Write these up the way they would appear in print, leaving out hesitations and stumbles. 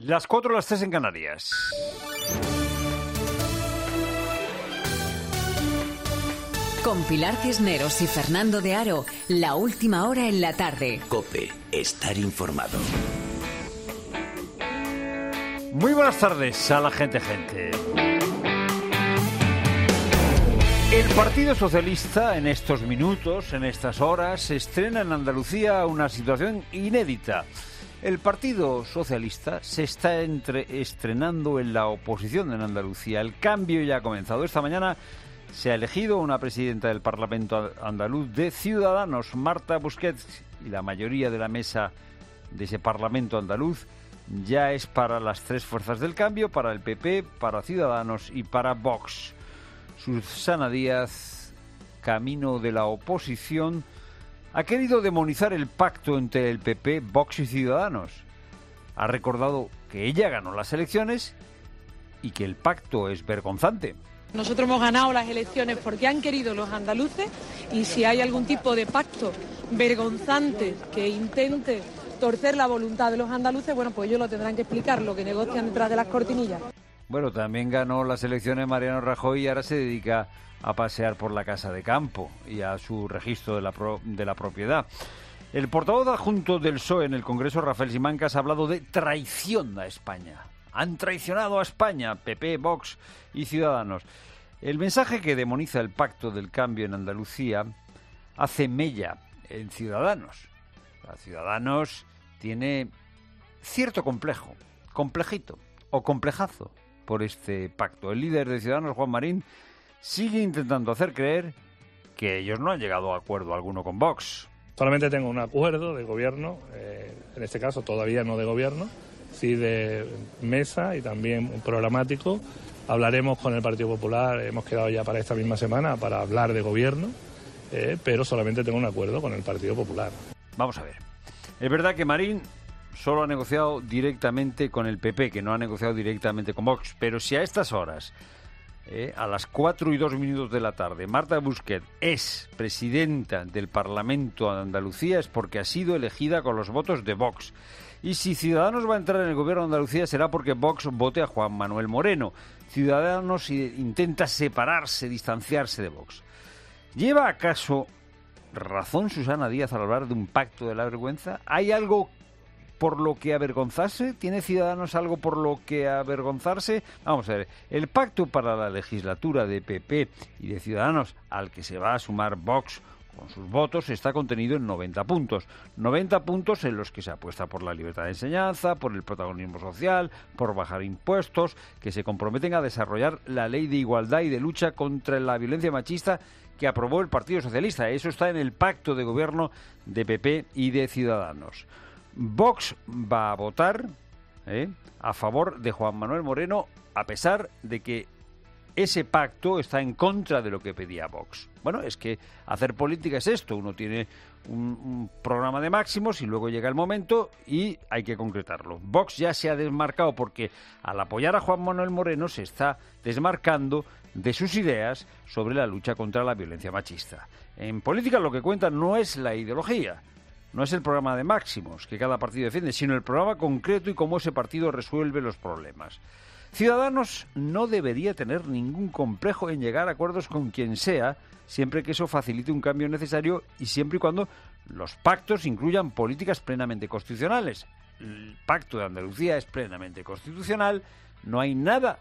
Las 4, las 3 en Canarias. Con Pilar Cisneros y Fernando de Aro, la última hora en la tarde. COPE, estar informado. Muy buenas tardes a la gente. El Partido Socialista en estos minutos, en estas horas, estrena en Andalucía una situación inédita. El Partido Socialista se está estrenando en la oposición en Andalucía. El cambio ya ha comenzado. Esta mañana se ha elegido una presidenta del Parlamento andaluz de Ciudadanos, Marta Busquets, y la mayoría de la mesa de ese Parlamento andaluz ya es para las tres fuerzas del cambio, para el PP, para Ciudadanos y para Vox. Susana Díaz, camino de la oposición, ha querido demonizar el pacto entre el PP, Vox y Ciudadanos. Ha recordado que ella ganó las elecciones y que el pacto es vergonzante. Nosotros hemos ganado las elecciones porque han querido los andaluces, y si hay algún tipo de pacto vergonzante que intente torcer la voluntad de los andaluces, bueno, pues ellos lo tendrán que explicar, lo que negocian detrás de las cortinillas. Bueno, también ganó las elecciones Mariano Rajoy y ahora se dedica a pasear por la casa de campo y a su registro de la propiedad. El portavoz adjunto del PSOE en el Congreso, Rafael Simancas, ha hablado de traición a España. Han traicionado a España, PP, Vox y Ciudadanos. El mensaje que demoniza el pacto del cambio en Andalucía hace mella en Ciudadanos. Ciudadanos tiene cierto complejito o complejazo por este pacto. El líder de Ciudadanos, Juan Marín, sigue intentando hacer creer que ellos no han llegado a acuerdo alguno con Vox. Solamente tengo un acuerdo de gobierno, en este caso todavía no de gobierno, sí de mesa y también un programático. Hablaremos con el Partido Popular, hemos quedado ya para esta misma semana para hablar de gobierno, pero solamente tengo un acuerdo con el Partido Popular. Vamos a ver. Es verdad que Marín solo ha negociado directamente con el PP, que no ha negociado directamente con Vox, pero si a estas horas, a las 4:02 de la tarde, Marta Busquets es presidenta del Parlamento de Andalucía, es porque ha sido elegida con los votos de Vox. Y si Ciudadanos va a entrar en el gobierno de Andalucía será porque Vox vote a Juan Manuel Moreno. Ciudadanos intenta separarse, distanciarse de Vox. ¿Lleva acaso razón Susana Díaz al hablar de un pacto de la vergüenza? ¿Hay algo por lo que avergonzarse? ¿Tiene Ciudadanos algo por lo que avergonzarse? Vamos a ver, el pacto para la legislatura de PP y de Ciudadanos, al que se va a sumar Vox con sus votos, está contenido en 90 puntos. 90 puntos en los que se apuesta por la libertad de enseñanza, por el protagonismo social, por bajar impuestos, que se comprometen a desarrollar la ley de igualdad y de lucha contra la violencia machista que aprobó el Partido Socialista. Eso está en el pacto de gobierno de PP y de Ciudadanos. Vox va a votar a favor de Juan Manuel Moreno, a pesar de que ese pacto está en contra de lo que pedía Vox. Bueno, es que hacer política es esto. Uno tiene un programa de máximos y luego llega el momento y hay que concretarlo. Vox ya se ha desmarcado porque al apoyar a Juan Manuel Moreno se está desmarcando de sus ideas sobre la lucha contra la violencia machista. En política lo que cuenta no es la ideología, no es el programa de máximos que cada partido defiende, sino el programa concreto y cómo ese partido resuelve los problemas. Ciudadanos no debería tener ningún complejo en llegar a acuerdos con quien sea, siempre que eso facilite un cambio necesario y siempre y cuando los pactos incluyan políticas plenamente constitucionales. El pacto de Andalucía es plenamente constitucional, no hay nada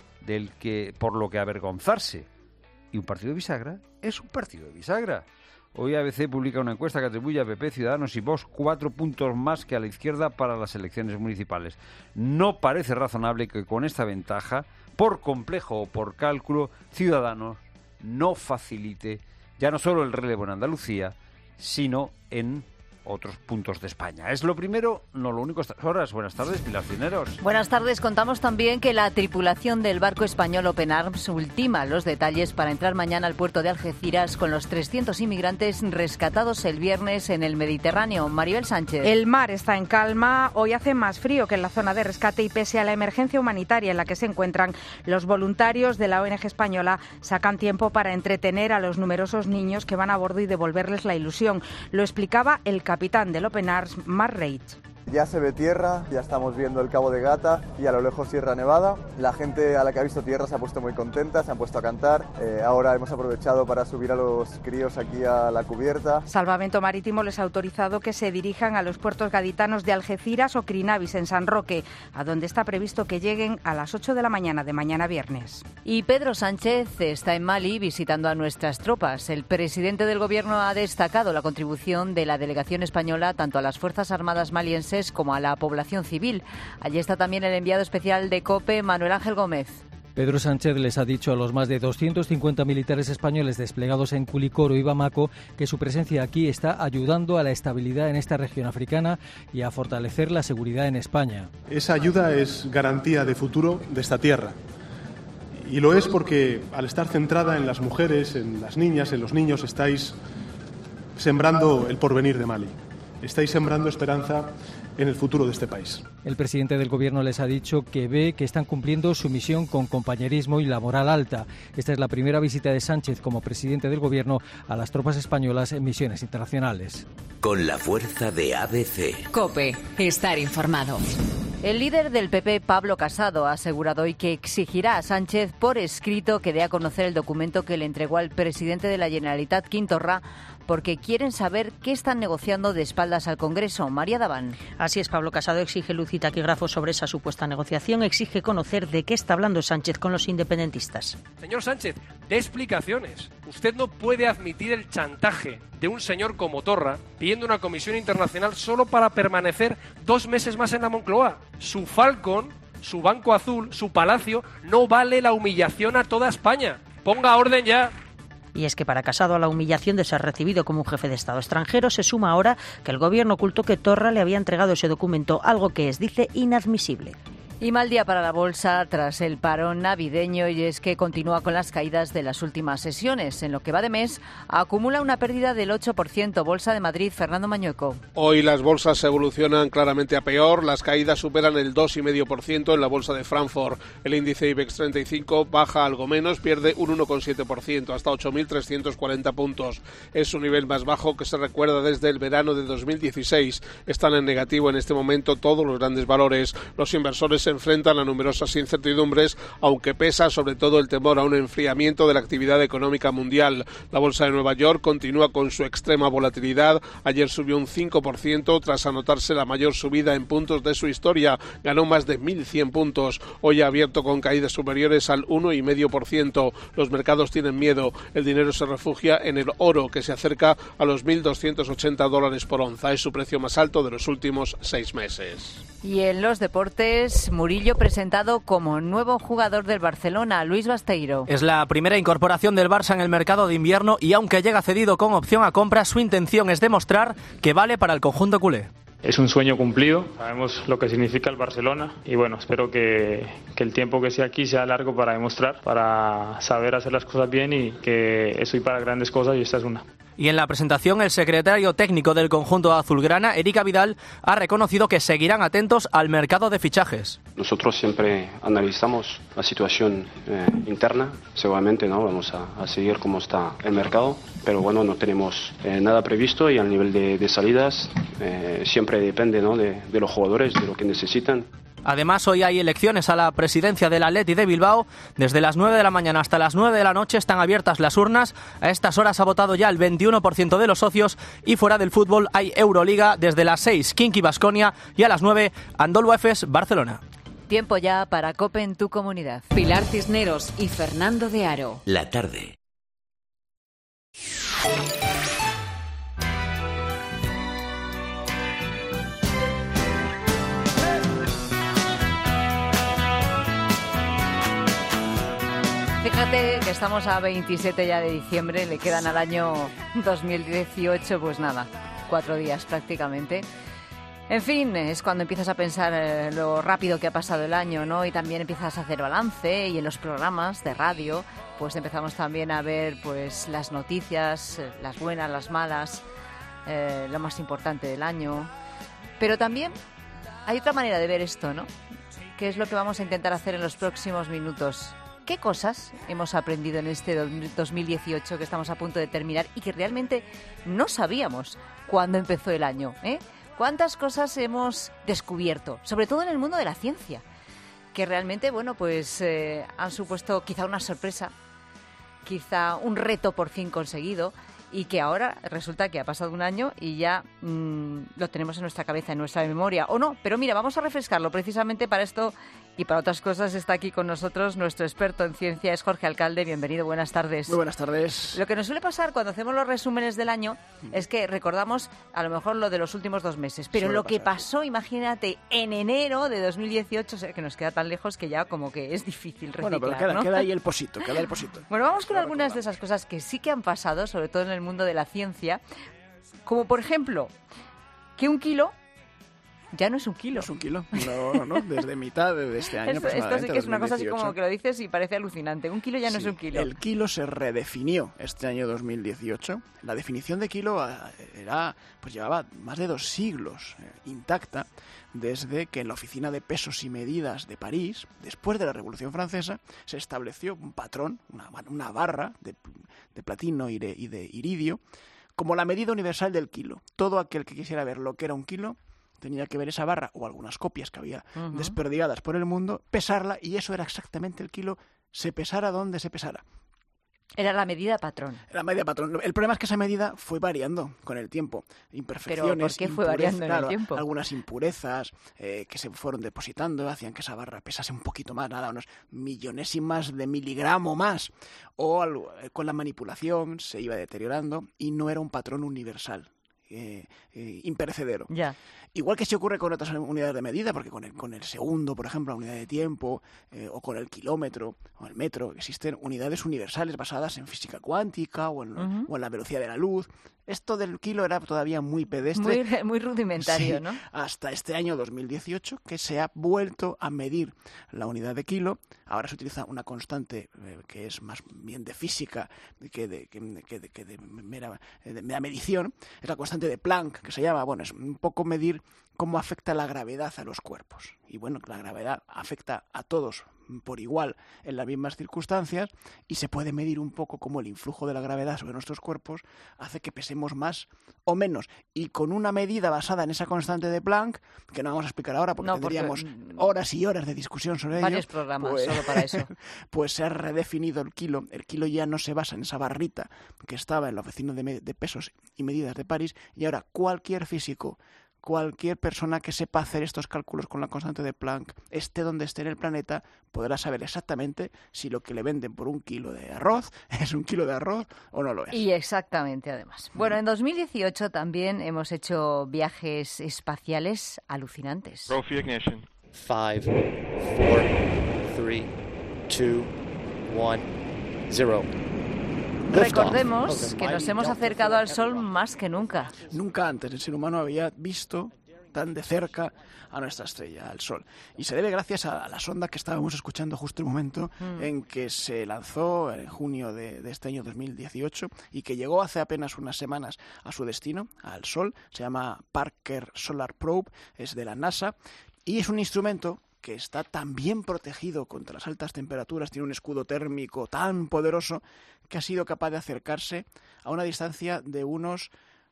por lo que avergonzarse. Y un partido de bisagra es un partido de bisagra. Hoy ABC publica una encuesta que atribuye a PP, Ciudadanos y Vox 4 puntos más que a la izquierda para las elecciones municipales. No parece razonable que con esta ventaja, por complejo o por cálculo, Ciudadanos no facilite ya no solo el relevo en Andalucía, sino en otros puntos de España. Es lo primero, no lo único. Estas horas. Buenas tardes, Pilar Cisneros. Buenas tardes. Contamos también que la tripulación del barco español Open Arms ultima los detalles para entrar mañana al puerto de Algeciras con los 300 inmigrantes rescatados el viernes en el Mediterráneo. Maribel Sánchez. El mar está en calma. Hoy hace más frío que en la zona de rescate y pese a la emergencia humanitaria en la que se encuentran, los voluntarios de la ONG española sacan tiempo para entretener a los numerosos niños que van a bordo y devolverles la ilusión. Lo explicaba el capitán del Open Arms, Mark Reich. Ya se ve tierra, ya estamos viendo el Cabo de Gata y a lo lejos Sierra Nevada. La gente a la que ha visto tierra se ha puesto muy contenta, se han puesto a cantar. Ahora hemos aprovechado para subir a los críos aquí a la cubierta. Salvamento Marítimo les ha autorizado que se dirijan a los puertos gaditanos de Algeciras o Crinavis en San Roque, a donde está previsto que lleguen a las 8 de la mañana de mañana viernes. Y Pedro Sánchez está en Mali visitando a nuestras tropas. El presidente del Gobierno ha destacado la contribución de la delegación española tanto a las Fuerzas Armadas malienses como a la población civil. Allí está también el enviado especial de COPE, Manuel Ángel Gómez. Pedro Sánchez les ha dicho a los más de 250 militares españoles desplegados en Culicoro y Bamako que su presencia aquí está ayudando a la estabilidad en esta región africana y a fortalecer la seguridad en España. Esa ayuda es garantía de futuro de esta tierra. Y lo es porque al estar centrada en las mujeres, en las niñas, en los niños, estáis sembrando el porvenir de Mali. Estáis sembrando esperanza en el futuro de este país. El presidente del Gobierno les ha dicho que ve que están cumpliendo su misión con compañerismo y la moral alta. Esta es la primera visita de Sánchez como presidente del Gobierno a las tropas españolas en misiones internacionales. Con la fuerza de ABC. COPE, estar informado. El líder del PP, Pablo Casado, ha asegurado hoy que exigirá a Sánchez por escrito que dé a conocer el documento que le entregó al presidente de la Generalitat, Quim Torra, porque quieren saber qué están negociando de espaldas al Congreso. María Daván. Así es, Pablo Casado exige luz y taquígrafos sobre esa supuesta negociación, exige conocer de qué está hablando Sánchez con los independentistas. Señor Sánchez, dé explicaciones. Usted no puede admitir el chantaje de un señor como Torra pidiendo una comisión internacional solo para permanecer 2 meses más en la Moncloa. Su Falcon, su Banco Azul, su Palacio, no vale la humillación a toda España. Ponga orden ya. Y es que para Casado a la humillación de ser recibido como un jefe de Estado extranjero se suma ahora que el Gobierno ocultó que Torra le había entregado ese documento, algo que es, dice, inadmisible. Y mal día para la bolsa tras el parón navideño, y es que continúa con las caídas de las últimas sesiones. En lo que va de mes, acumula una pérdida del 8%. Bolsa de Madrid, Fernando Mañueco. Hoy las bolsas evolucionan claramente a peor. Las caídas superan el 2,5% en la bolsa de Frankfurt. El índice IBEX 35 baja algo menos, pierde un 1,7%, hasta 8.340 puntos. Es su nivel más bajo que se recuerda desde el verano de 2016. Están en negativo en este momento todos los grandes valores. Los inversores se enfrentan a numerosas incertidumbres, aunque pesa sobre todo el temor a un enfriamiento de la actividad económica mundial. La bolsa de Nueva York continúa con su extrema volatilidad. Ayer subió un 5% tras anotarse la mayor subida en puntos de su historia. Ganó más de 1.100 puntos. Hoy ha abierto con caídas superiores al 1,5%. Los mercados tienen miedo. El dinero se refugia en el oro, que se acerca a los $1.280 por onza. Es su precio más alto de los últimos 6 meses. Y en los deportes, Murillo presentado como nuevo jugador del Barcelona, Luis Basteiro. Es la primera incorporación del Barça en el mercado de invierno y aunque llega cedido con opción a compra, su intención es demostrar que vale para el conjunto culé. Es un sueño cumplido, sabemos lo que significa el Barcelona y bueno, espero que el tiempo que sea aquí sea largo para demostrar, para saber hacer las cosas bien y que estoy para grandes cosas y esta es una. Y en la presentación, el secretario técnico del conjunto azulgrana, Eric Abidal, ha reconocido que seguirán atentos al mercado de fichajes. Nosotros siempre analizamos la situación interna, seguramente no vamos a seguir cómo está el mercado, pero bueno, no tenemos nada previsto y al nivel de salidas siempre depende, ¿no?, de los jugadores, de lo que necesitan. Además, hoy hay elecciones a la presidencia del Athletic de Bilbao. Desde las 9 de la mañana hasta las 9 de la noche están abiertas las urnas. A estas horas ha votado ya el 21% de los socios y fuera del fútbol hay Euroliga desde las 6, Kinky Baskonia, y a las 9, Andorra Efes Barcelona. Tiempo ya para COPE en tu comunidad. Pilar Cisneros y Fernando de Aro. La tarde. Fíjate que estamos a 27 ya de diciembre, le quedan al año 2018, pues nada, 4 días prácticamente. En fin, es cuando empiezas a pensar lo rápido que ha pasado el año, ¿no? Y también empiezas a hacer balance y en los programas de radio, pues empezamos también a ver pues las noticias, las buenas, las malas, lo más importante del año. Pero también hay otra manera de ver esto, ¿no? Que es lo que vamos a intentar hacer en los próximos minutos. ¿Qué cosas hemos aprendido en este 2018 que estamos a punto de terminar y que realmente no sabíamos cuándo empezó el año, ¿eh? ¿Cuántas cosas hemos descubierto? Sobre todo en el mundo de la ciencia, que realmente, bueno, pues han supuesto quizá una sorpresa, quizá un reto por fin conseguido, y que ahora resulta que ha pasado un año y ya lo tenemos en nuestra cabeza, en nuestra memoria, o no. Pero mira, vamos a refrescarlo. Precisamente para esto y para otras cosas está aquí con nosotros nuestro experto en ciencia, es Jorge Alcalde. Bienvenido, buenas tardes. Muy buenas tardes. Lo que nos suele pasar cuando hacemos los resúmenes del año es que recordamos a lo mejor lo de los últimos 2 meses, pero lo que pasó, imagínate, en enero de 2018, o sea, que nos queda tan lejos que ya como que es difícil reciclar. Bueno, pero queda ahí el posito, Bueno, vamos con algunas de esas cosas que sí que han pasado, sobre todo en el mundo de la ciencia, como por ejemplo, que 1 kilo ya no es 1 kilo. No es 1 kilo, no, desde mitad de este año esto sí que es una cosa así como que lo dices y parece alucinante. 1 kilo ya no es 1 kilo. El kilo se redefinió este año 2018. La definición de kilo llevaba más de 2 siglos intacta, desde que en la Oficina de Pesos y Medidas de París, después de la Revolución Francesa, se estableció un patrón, una barra de platino y de iridio, como la medida universal del kilo. Todo aquel que quisiera ver lo que era 1 kilo tenía que ver esa barra o algunas copias que había desperdigadas por el mundo, pesarla, y eso era exactamente el kilo, se pesara donde se pesara. Era la medida patrón. La medida patrón. El problema es que esa medida fue variando con el tiempo. Imperfecciones. ¿Pero por qué fue variando en el tiempo? Algunas impurezas que se fueron depositando hacían que esa barra pesase un poquito más, unos millonésimas de miligramo más. O con la manipulación se iba deteriorando y no era un patrón universal. Imperecedero. Ya. Igual que se ocurre con otras unidades de medida, porque con el segundo, por ejemplo, la unidad de tiempo, o con el kilómetro o el metro, existen unidades universales basadas en física cuántica o en la velocidad de la luz. Esto del kilo era todavía muy pedestre. Muy rudimentario, sí, ¿no? Hasta este año 2018, que se ha vuelto a medir la unidad de kilo. Ahora se utiliza una constante que es más bien de física que de mera medición. Es la constante de Planck, que se llama, es un poco medir cómo afecta la gravedad a los cuerpos. Y bueno, la gravedad afecta a todos por igual en las mismas circunstancias, y se puede medir un poco cómo el influjo de la gravedad sobre nuestros cuerpos hace que pesemos más o menos. Y con una medida basada en esa constante de Planck, que no vamos a explicar ahora porque tendríamos horas y horas de discusión sobre varios programas solo para eso. Pues se ha redefinido el kilo. El kilo ya no se basa en esa barrita que estaba en la Oficina de Pesos y Medidas de París, y ahora cualquier físico, cualquier persona que sepa hacer estos cálculos con la constante de Planck, esté donde esté en el planeta, podrá saber exactamente si lo que le venden por 1 kilo de arroz es 1 kilo de arroz o no lo es. Y exactamente, además. Bueno, en 2018 también hemos hecho viajes espaciales alucinantes. Roll for ignition. 5, 4, 3, 2, 1, 0. Recordemos que nos hemos acercado al Sol más que nunca. Nunca antes el ser humano había visto tan de cerca a nuestra estrella, al Sol. Y se debe gracias a la sonda que estábamos escuchando justo el momento en que se lanzó en junio de este año 2018 y que llegó hace apenas unas semanas a su destino, al Sol. Se llama Parker Solar Probe, es de la NASA, y es un instrumento que está tan bien protegido contra las altas temperaturas, tiene un escudo térmico tan poderoso que ha sido capaz de acercarse a una distancia de unos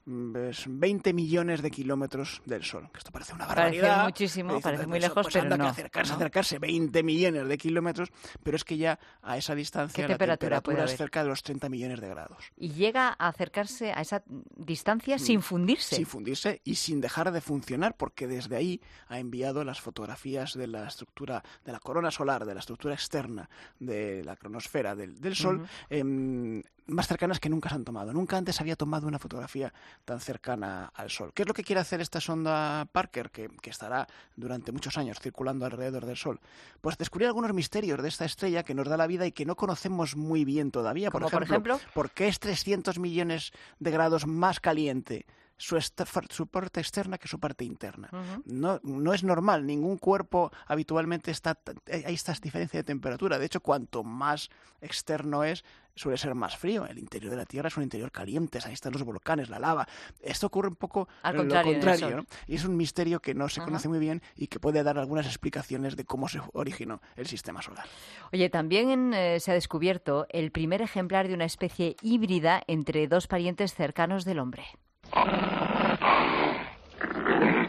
20 millones de kilómetros del Sol. Esto parece una barbaridad. Parece muchísimo, parece muy lejos, pero no. Acercarse 20 millones de kilómetros, pero es que ya a esa distancia la temperatura es cerca de los 30 millones de grados. Y llega a acercarse a esa distancia sin fundirse. Sin fundirse y sin dejar de funcionar, porque desde ahí ha enviado las fotografías de la estructura de la corona solar, de la estructura externa de la cronosfera del Sol, más cercanas que nunca se han tomado. Nunca antes había tomado una fotografía tan cercana al Sol. ¿Qué es lo que quiere hacer esta sonda Parker, que estará durante muchos años circulando alrededor del Sol? Pues descubrir algunos misterios de esta estrella que nos da la vida y que no conocemos muy bien todavía. Por ejemplo, ¿por qué es 300 millones de grados más caliente su parte externa que su parte interna? No es normal. Ningún cuerpo habitualmente hay esta diferencia de temperatura. De hecho, cuanto más externo es, suele ser más frío. El interior de la Tierra es un interior caliente, ahí están los volcanes, la lava. Esto ocurre un poco al contrario, ¿no? Y es un misterio que no se conoce muy bien y que puede dar algunas explicaciones de cómo se originó el sistema solar. Oye, también se ha descubierto el primer ejemplar de una especie híbrida entre 2 parientes cercanos del hombre.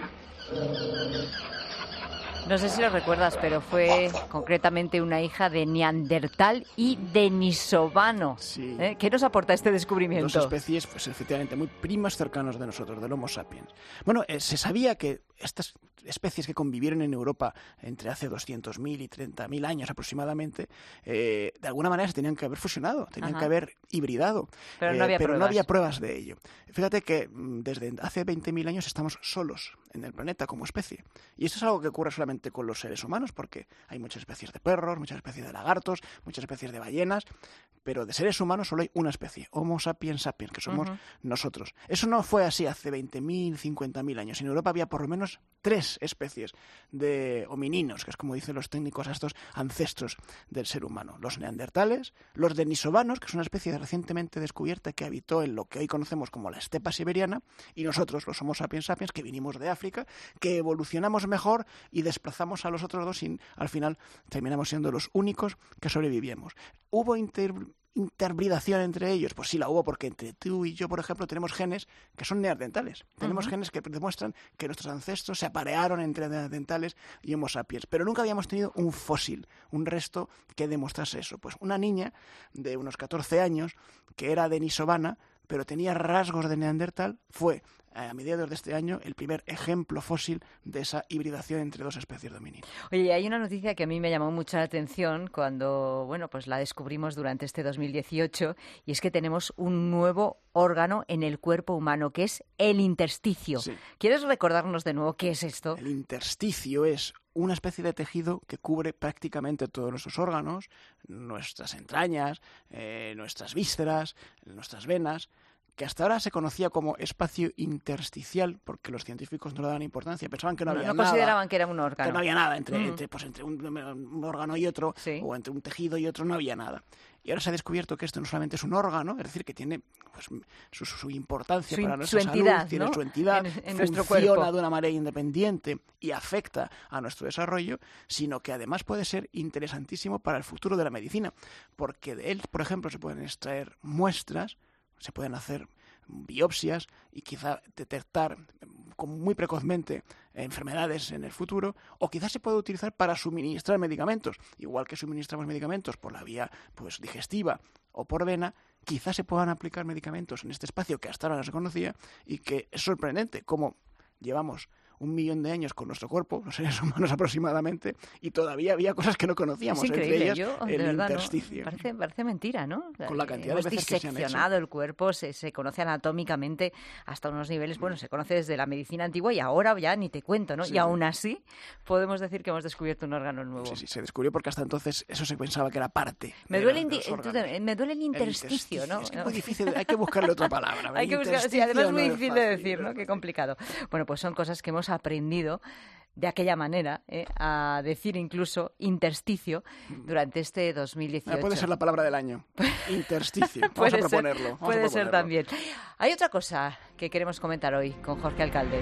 No sé si lo recuerdas, pero fue concretamente una hija de Neandertal y denisovano. Sí. ¿Qué nos aporta este descubrimiento? Dos especies, pues efectivamente, muy primos cercanos de nosotros, del Homo sapiens. Bueno, se sabía que estas especies que convivieron en Europa entre hace 200.000 y 30.000 años aproximadamente, de alguna manera se tenían que haber fusionado, tenían que haber hibridado. Pero no había pruebas de ello. Fíjate que desde hace 20.000 años estamos solos en el planeta como especie. Y esto es algo que ocurre solamente con los seres humanos, porque hay muchas especies de perros, muchas especies de lagartos, muchas especies de ballenas, pero de seres humanos solo hay una especie, Homo sapiens sapiens, que somos nosotros. Eso no fue así hace 20.000, 50.000 años. En Europa había por lo menos 3 especies de homininos, que es como dicen los técnicos a estos ancestros del ser humano. Los neandertales, los denisovanos, que es una especie recientemente descubierta que habitó en lo que hoy conocemos como la estepa siberiana, y nosotros, los Homo sapiens sapiens, que vinimos de África, que evolucionamos mejor y desplazamos a los otros dos y al final terminamos siendo los únicos que sobrevivimos. ¿Hubo interbridación entre ellos? Pues sí la hubo, porque entre tú y yo, por ejemplo, tenemos genes que son neandertales. Tenemos genes que demuestran que nuestros ancestros se aparearon entre neandertales y Homo sapiens. Pero nunca habíamos tenido un fósil, un resto que demostrase eso. Pues una niña de unos 14 años, que era denisovana, pero tenía rasgos de neandertal, fue a mediados de este año el primer ejemplo fósil de esa hibridación entre dos especies de homínidos. Oye, hay una noticia que a mí me llamó mucho la atención cuando, pues la descubrimos durante este 2018, y es que tenemos un nuevo órgano en el cuerpo humano, que es el intersticio. Sí. ¿Quieres recordarnos de nuevo qué es esto? El intersticio es una especie de tejido que cubre prácticamente todos nuestros órganos, nuestras entrañas, nuestras vísceras, nuestras venas, que hasta ahora se conocía como espacio intersticial, porque los científicos no le daban importancia, pensaban que no había nada. No consideraban que era un órgano. Que no había nada entre un órgano y otro, o entre un tejido y otro, no había nada. Y ahora se ha descubierto que esto no solamente es un órgano, es decir, que tiene pues, su importancia para nuestra salud, tiene su entidad, en nuestro funciona cuerpo de una manera independiente y afecta a nuestro desarrollo, sino que además puede ser interesantísimo para el futuro de la medicina, porque de él, por ejemplo, se pueden extraer muestras, se pueden hacer biopsias y quizá detectar como muy precozmente enfermedades en el futuro, o quizás se puede utilizar para suministrar medicamentos, igual que suministramos medicamentos por la vía pues digestiva o por vena. Quizás se puedan aplicar medicamentos en este espacio que hasta ahora no se conocía, y que es sorprendente cómo llevamos 1.000.000 de años con nuestro cuerpo, los seres humanos aproximadamente, y todavía había cosas que no conocíamos, es increíble. Entre ellas el intersticio. No, parece mentira, ¿no? Con la cantidad Hemos de veces que se han diseccionado el cuerpo, se conoce anatómicamente hasta unos niveles, bueno, se conoce desde la medicina antigua y ahora ya ni te cuento, ¿no? Sí, y aún así podemos decir que hemos descubierto un órgano nuevo. Sí, se descubrió porque hasta entonces eso se pensaba que era parte. Me duele el intersticio, ¿no? Es que es muy difícil, hay que buscarle otra palabra. Hay que buscar, sí, además es muy difícil de decir, ¿no? Qué complicado. Bueno, pues son cosas que hemos aprendido de aquella manera, a decir incluso intersticio durante este 2018. Puede ser la palabra del año, intersticio. Vamos a proponerlo. Puede ser también. Hay otra cosa que queremos comentar hoy con Jorge Alcalde.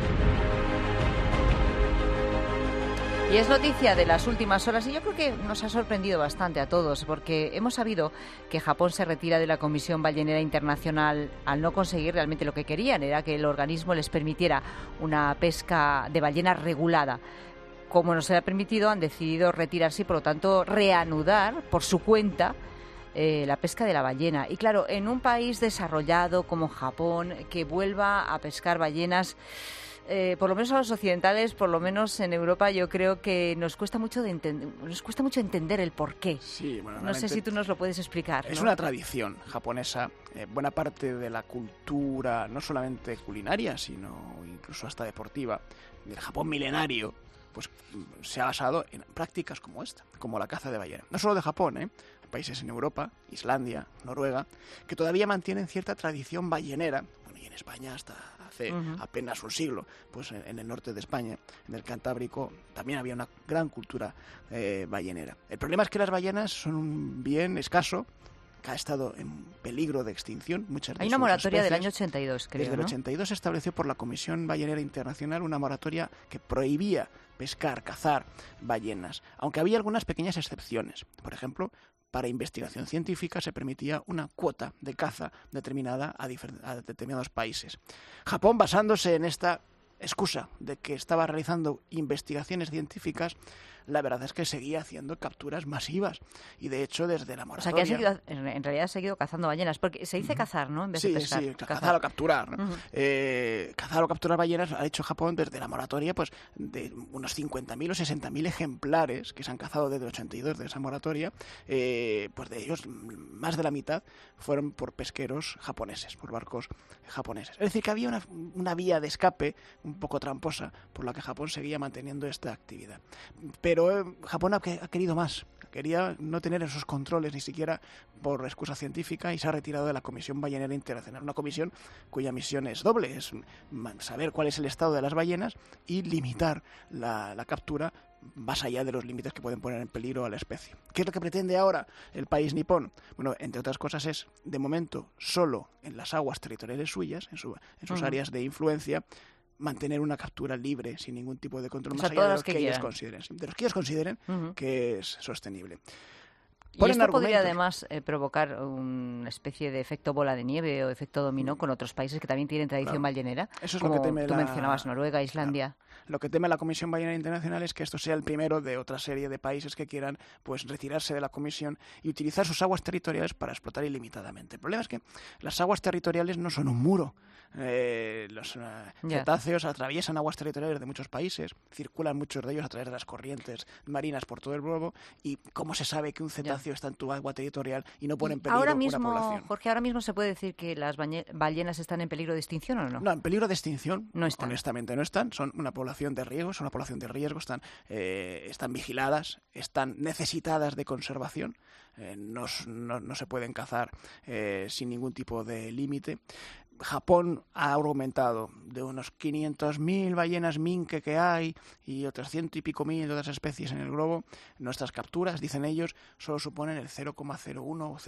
Y es noticia de las últimas horas, y yo creo que nos ha sorprendido bastante a todos, porque hemos sabido que Japón se retira de la Comisión Ballenera Internacional al no conseguir realmente lo que querían, era que el organismo les permitiera una pesca de ballenas regulada. Como no se le ha permitido, han decidido retirarse y, por lo tanto, reanudar por su cuenta la pesca de la ballena. Y claro, en un país desarrollado como Japón, que vuelva a pescar ballenas, por lo menos a los occidentales, por lo menos en Europa, yo creo que nos cuesta mucho entender el porqué. Sí, bueno, no sé si tú nos lo puedes explicar. Es una tradición japonesa. Buena parte de la cultura, no solamente culinaria, sino incluso hasta deportiva, del Japón milenario, pues se ha basado en prácticas como esta, como la caza de ballena. No solo de Japón, Hay países en Europa, Islandia, Noruega, que todavía mantienen cierta tradición ballenera. Bueno, y en España hasta hace apenas un siglo, pues en el norte de España, en el Cantábrico, también había una gran cultura ballenera. El problema es que las ballenas son un bien escaso, que ha estado en peligro de extinción. Muchas de Hay una moratoria especies. Del año 82, creo, Desde el 82 se estableció por la Comisión Ballenera Internacional una moratoria que prohibía pescar, cazar ballenas, aunque había algunas pequeñas excepciones. Por ejemplo, para investigación científica se permitía una cuota de caza determinada a determinados países. Japón, basándose en esta excusa de que estaba realizando investigaciones científicas, la verdad es que seguía haciendo capturas masivas. Y de hecho, desde la moratoria... O sea, que en realidad ha seguido cazando ballenas. Porque se dice cazar, ¿no? En vez de pescar. Sí, cazar o capturar, ¿no? Cazar o capturar ballenas ha hecho Japón desde la moratoria, pues de unos 50.000 o 60.000 ejemplares que se han cazado desde el 82 de esa moratoria, pues de ellos más de la mitad fueron por pesqueros japoneses, por barcos japoneses. Es decir, que había una vía de escape un poco tramposa por la que Japón seguía manteniendo esta actividad. Pero Japón ha querido más, quería no tener esos controles ni siquiera por excusa científica y se ha retirado de la Comisión Ballenera Internacional, una comisión cuya misión es doble, es saber cuál es el estado de las ballenas y limitar la captura más allá de los límites que pueden poner en peligro a la especie. ¿Qué es lo que pretende ahora el país nipón? Bueno, entre otras cosas es, de momento, solo en las aguas territoriales suyas, en sus áreas de influencia, mantener una captura libre, sin ningún tipo de control, más allá de los que ellos consideren que es sostenible. Y esto podría además provocar una especie de efecto bola de nieve o efecto dominó con otros países que también tienen tradición ballenera. Eso es como lo que teme tú mencionabas, Noruega, Islandia. Lo que teme la Comisión Ballenera Internacional es que esto sea el primero de otra serie de países que quieran pues retirarse de la comisión y utilizar sus aguas territoriales para explotar ilimitadamente. El problema es que las aguas territoriales no son un muro. Los cetáceos atraviesan aguas territoriales de muchos países, circulan muchos de ellos a través de las corrientes marinas por todo el globo, y ¿cómo se sabe que un cetáceo está en tu agua territorial y no pone en peligro una población? Jorge, ahora mismo se puede decir que las ballenas están en peligro de extinción, ¿o no? No, en peligro de extinción no están. Honestamente no están, son una población de riesgo, están vigiladas, están necesitadas de conservación, no se pueden cazar sin ningún tipo de límite. Japón ha aumentado de unos 500.000 ballenas minke que hay y otras 100 y pico mil de otras especies en el globo. Nuestras capturas, dicen ellos, solo suponen el 0,01 o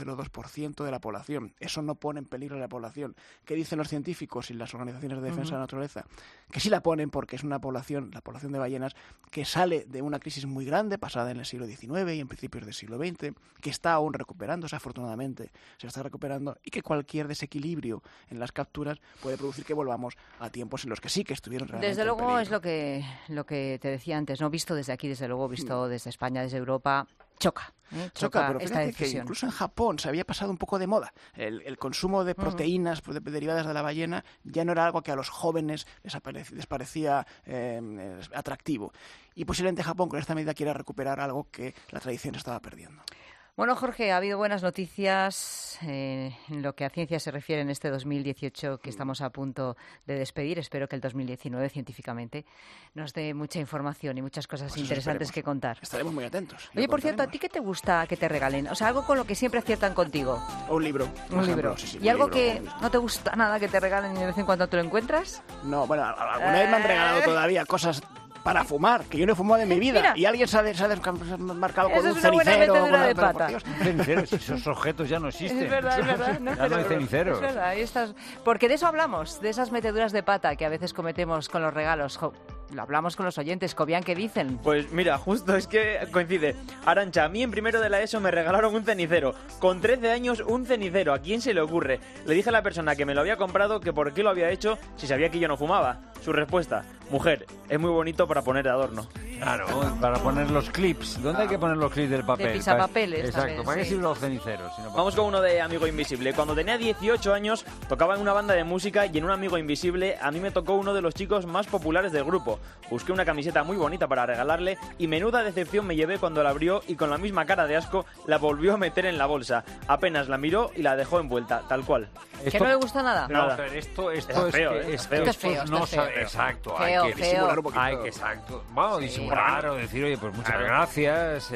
0,02% de la población. Eso no pone en peligro a la población. ¿Qué dicen los científicos y las organizaciones de defensa de la naturaleza? Que sí la ponen, porque es una población, la población de ballenas, que sale de una crisis muy grande pasada en el siglo XIX y en principios del siglo XX, que está aún recuperándose, afortunadamente se está recuperando, y que cualquier desequilibrio en las capturas puede producir que volvamos a tiempos en los que sí que estuvieron realmente desde luego en peligro. Es lo que te decía antes, no visto desde aquí, desde luego visto desde España, desde Europa, choca pero esta fíjate que incluso en Japón se había pasado un poco de moda. El consumo de proteínas derivadas de la ballena ya no era algo que a los jóvenes les parecía atractivo. Y posiblemente Japón con esta medida quiera recuperar algo que la tradición estaba perdiendo. Bueno, Jorge, ha habido buenas noticias en lo que a ciencia se refiere en este 2018 que estamos a punto de despedir. Espero que el 2019 científicamente nos dé mucha información y muchas cosas interesantes que contar. Estaremos muy atentos. Oye, por cierto, ¿a ti qué te gusta que te regalen? O sea, algo con lo que siempre aciertan contigo. Un libro. Un libro. Sí, ¿Y algo que no te gusta nada que te regalen y de vez en cuando te lo encuentras? No, bueno, alguna vez me han regalado todavía cosas para fumar, que yo no he fumado en mi vida. Mira. Y alguien se ha desmarcado con un cenicero. De pata. Ceniceros, esos objetos ya no existen. Es verdad. No, ya no hay ceniceros. Es verdad, porque de eso hablamos, de esas meteduras de pata que a veces cometemos con los regalos. Lo hablamos con los oyentes. Cobian, ¿qué dicen? Pues mira, justo es que coincide. Arancha, a mí en primero de la ESO me regalaron un cenicero. Con 13 años, un cenicero. ¿A quién se le ocurre? Le dije a la persona que me lo había comprado que por qué lo había hecho si sabía que yo no fumaba. Su respuesta: mujer, es muy bonito para poner de adorno. Claro, para poner los clips. ¿Dónde hay que poner los clips del papel? De pisapapeles. Exacto, ¿para qué sirven los ceniceros? Vamos con uno de Amigo Invisible. Cuando tenía 18 años, tocaba en una banda de música y en un Amigo Invisible a mí me tocó uno de los chicos más populares del grupo. Busqué una camiseta muy bonita para regalarle y menuda decepción me llevé cuando la abrió y con la misma cara de asco la volvió a meter en la bolsa. Apenas la miró y la dejó envuelta, tal cual. ¿Que no le gusta nada? No, pero esto es feo, Exacto, feo, hay que disimular un poquito. Exacto. Bueno, disimular o decir, oye, pues muchas gracias.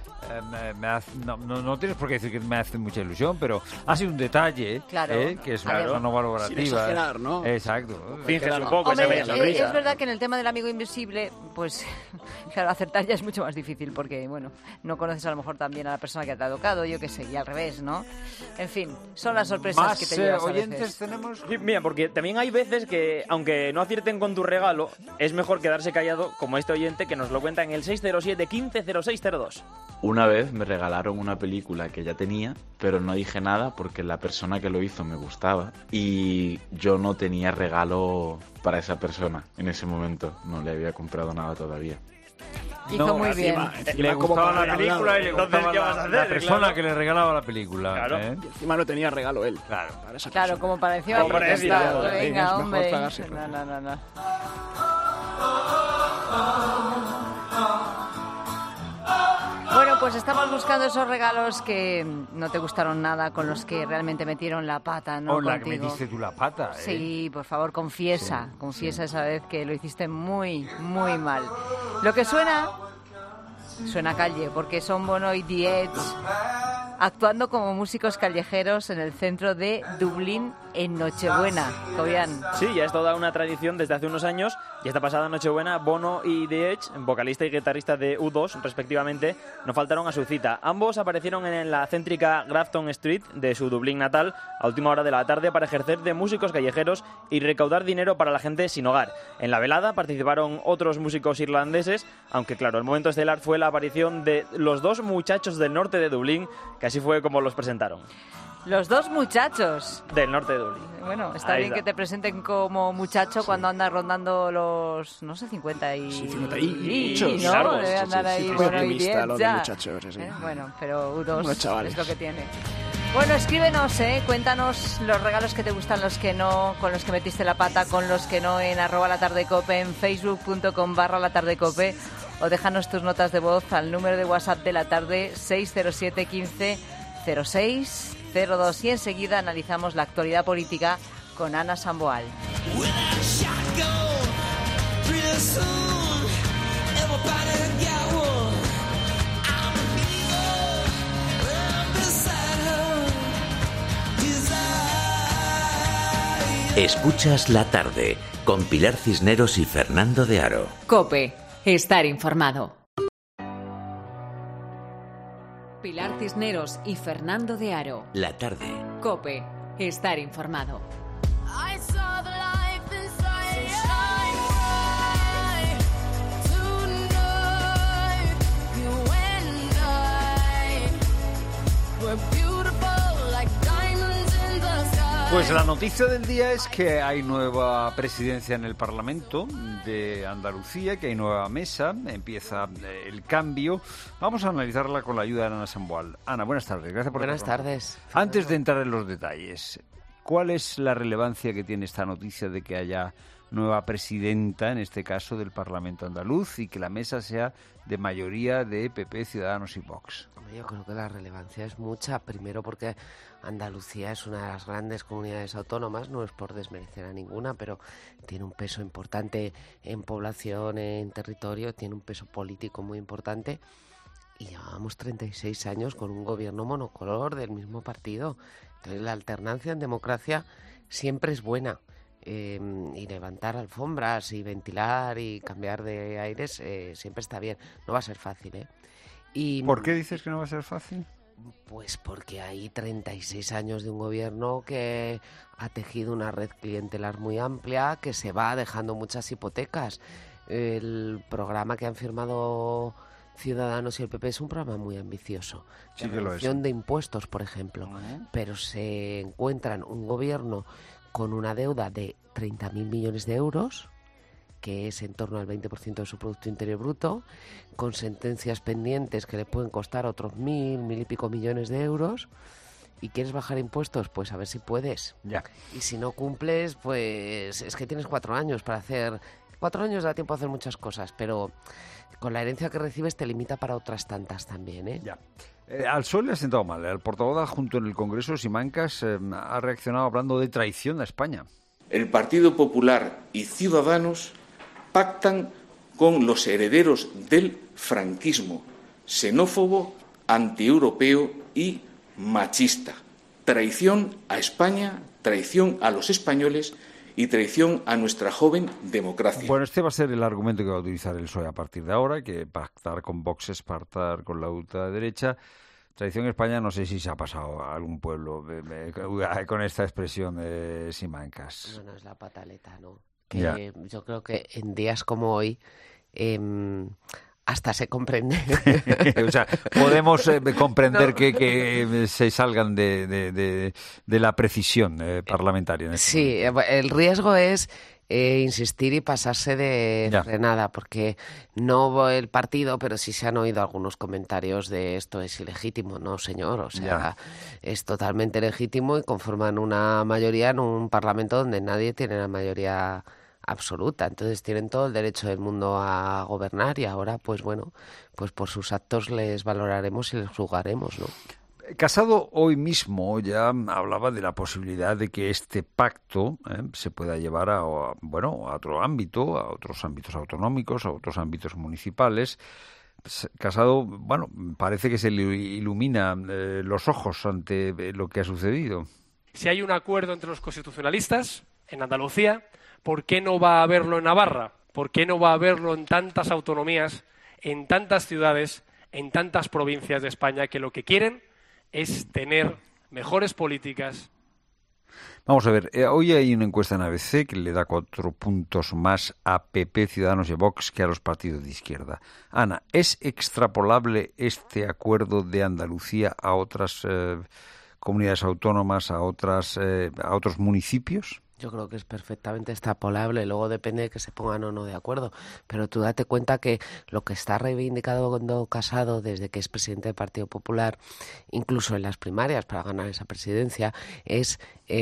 No tienes por qué decir que me hace mucha ilusión, pero ha sido un detalle, que es una no valorativa. Sin exagerar, ¿no? Exacto. Fíngelas un poco, Hombre, se veía sonrisa. Es verdad que en el tema del amigo invisible, pues claro, acertar ya es mucho más difícil porque, bueno, no conoces a lo mejor también a la persona que te ha tocado, yo qué sé, y al revés, ¿no? En fin, son las sorpresas que te llevas a oyentes veces. tenemos. Sí, mira, porque también hay veces que, aunque no acierten con tu regalo, es mejor quedarse callado, como este oyente que nos lo cuenta en el 607 15 0602. Una vez me regalaron una película que ya tenía, pero no dije nada porque la persona que lo hizo me gustaba y yo no tenía regalo para esa persona en ese momento. No le había comprado nada todavía. Hizo muy bien. Le gustaba la película y le gustaba la persona que le regalaba la película. Claro. Y encima no tenía regalo él. Claro, como para encima Como para decir, protestar. venga, Venga, es mejor hombre. tragarse. No. Bueno, pues estamos buscando esos regalos que no te gustaron nada, con los que realmente metieron la pata, ¿no? O la que Contigo. metiste tú la pata, ¿eh? Sí, por favor, confiesa esa vez que lo hiciste muy, muy mal. Lo que suena a calle, porque son Bono y The Edge actuando como músicos callejeros en el centro de Dublín en Nochebuena. Cobian. Sí, ya es toda una tradición desde hace unos años y esta pasada Nochebuena Bono y The Edge, vocalista y guitarrista de U2 respectivamente, no faltaron a su cita. Ambos aparecieron en la céntrica Grafton Street de su Dublín natal a última hora de la tarde para ejercer de músicos callejeros y recaudar dinero para la gente sin hogar. En la velada participaron otros músicos irlandeses, aunque claro, el momento estelar fue la aparición de los dos muchachos del norte de Dublín, que así fue como los presentaron. Los dos muchachos. Del norte de Dublín. Bueno, está Ahí bien está. que te presenten como muchacho cuando andas rondando los, no sé, 50 y... Sí, 50 y muchos. ¿no? Largos. Debe andar ahí, Muy bueno, y optimista 10 lo de ya. muchachos, sí. Bueno, pero U2 Unos chavales. es lo que tiene. Bueno, escríbenos, cuéntanos los regalos que te gustan, los que no, con los que metiste la pata, con los que no, en @latardecope, en facebook.com/latardecope, o déjanos tus notas de voz al número de WhatsApp de la tarde 607 15 06 02, y enseguida analizamos la actualidad política con Ana Samboal. Escuchas la tarde con Pilar Cisneros y Fernando de Aro. COPE. Estar informado. Pilar Cisneros y Fernando de Aro. La tarde. COPE. Estar informado. Pues la noticia del día es que hay nueva presidencia en el Parlamento de Andalucía, que hay nueva mesa, empieza el cambio. Vamos a analizarla con la ayuda de Ana Samboal. Ana, buenas tardes. Gracias por Buenas tardes. Antes de entrar en los detalles, ¿cuál es la relevancia que tiene esta noticia de que haya nueva presidenta, en este caso del Parlamento andaluz, y que la mesa sea de mayoría de PP, Ciudadanos y Vox? Yo creo que la relevancia es mucha, primero porque Andalucía es una de las grandes comunidades autónomas, no es por desmerecer a ninguna, pero tiene un peso importante en población, en territorio, tiene un peso político muy importante, y llevamos 36 años con un gobierno monocolor del mismo partido. Entonces la alternancia en democracia siempre es buena. Y levantar alfombras y ventilar y cambiar de aires siempre está bien. No va a ser fácil, ¿eh? Y, ¿por qué dices que no va a ser fácil? Pues porque hay 36 años de un gobierno que ha tejido una red clientelar muy amplia, que se va dejando muchas hipotecas. El programa que han firmado Ciudadanos y el PP es un programa muy ambicioso. Sí, de reducción de impuestos, por ejemplo. Pero se encuentran un gobierno con una deuda de 30.000 millones de euros, que es en torno al 20% de su Producto Interior Bruto, con sentencias pendientes que le pueden costar otros 1.000 y pico millones de euros. ¿Y quieres bajar impuestos? Pues a ver si puedes. Ya. Y si no cumples, pues es que tienes 4 años para hacer... 4 años da tiempo a hacer muchas cosas, pero con la herencia que recibes te limita para otras tantas también, ¿eh? Ya. Al PSOE le ha sentado mal. El portavoz adjunto en el Congreso, Simancas, ha reaccionado hablando de traición a España. El Partido Popular y Ciudadanos pactan con los herederos del franquismo, xenófobo, antieuropeo y machista. Traición a España, traición a los españoles y traición a nuestra joven democracia. Bueno, este va a ser el argumento que va a utilizar el PSOE a partir de ahora, que pactar con Vox es pactar con la ultraderecha. Traición a España, no sé si se ha pasado a algún pueblo con esta expresión de Simancas. Bueno, es la pataleta, ¿no? Que yo creo que en días como hoy Hasta se comprende. O sea, podemos comprender que se salgan de la precisión parlamentaria. Sí, el riesgo es insistir y pasarse de frenada, porque no el partido, pero sí se han oído algunos comentarios de esto es ilegítimo. No, señor, o sea, es totalmente legítimo y conforman una mayoría en un parlamento donde nadie tiene la mayoría absoluta. Entonces tienen todo el derecho del mundo a gobernar y ahora, pues bueno, pues por sus actos les valoraremos y les juzgaremos, ¿no? Casado hoy mismo ya hablaba de la posibilidad de que este pacto se pueda llevar a otro ámbito, a otros ámbitos autonómicos, a otros ámbitos municipales. Casado, bueno, parece que se le ilumina los ojos ante lo que ha sucedido. Si hay un acuerdo entre los constitucionalistas en Andalucía, ¿por qué no va a haberlo en Navarra? ¿Por qué no va a haberlo en tantas autonomías, en tantas ciudades, en tantas provincias de España que lo que quieren es tener mejores políticas? Vamos a ver, hoy hay una encuesta en ABC que le da 4 puntos más a PP, Ciudadanos y Vox que a los partidos de izquierda. Ana, ¿es extrapolable este acuerdo de Andalucía a otras comunidades autónomas, a otros municipios? Yo creo que es perfectamente extrapolable, luego depende de que se pongan o no de acuerdo, pero tú date cuenta que lo que está reivindicado Casado desde que es presidente del Partido Popular, incluso en las primarias para ganar esa presidencia, es